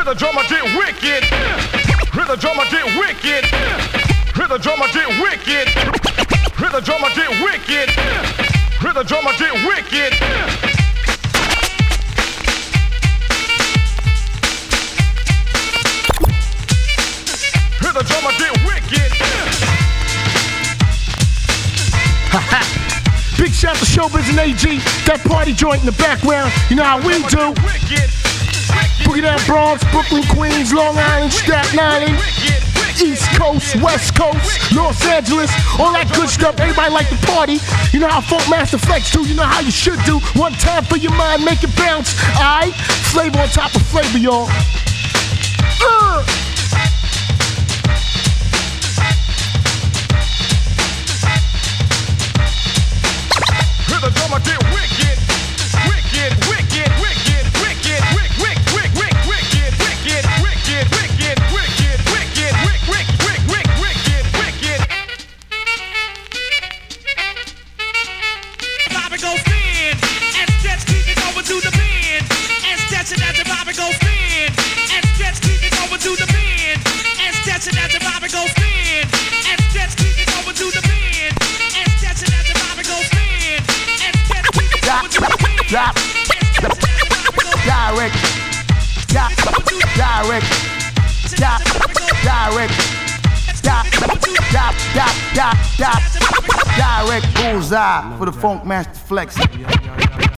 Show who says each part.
Speaker 1: Hit the drummer get wicked. Hit the drummer get wicked. Hit the drummer get wicked. Hit the drummer get wicked. Hit the drummer get wicked. Hit the drummer get wicked.
Speaker 2: Big shout to Showbiz and AG. That party joint in the background. You know how we do. Boogie down Bronx, Brooklyn, Queens, Long Island, Staten Island, East Coast, West Coast, Los Angeles, all that good stuff. Everybody like to party. You know how Funk Master Flex do. You know how you should do. One time for your mind, make it bounce. Aight? Flavor on top of flavor, y'all.
Speaker 1: The drummer get wicked, wicked, wicked, wicked, wicked, wicked, wicked, wicked, wicked, wicked, wicked, wicked, wicked, wicked, wicked, wicked.
Speaker 3: Bobby goes spin, and Stretch keep it over to the pin, and Stretch it as the Bobby goes spin, and Stretch keep it over to the pin, and Stretch it as the Bobby goes spin, and Stretch keep it over to the pin, and Stretch it as the Bobby goes spin.
Speaker 4: Drop, direct, direct, direct, bullseye for the Funk Master Flex.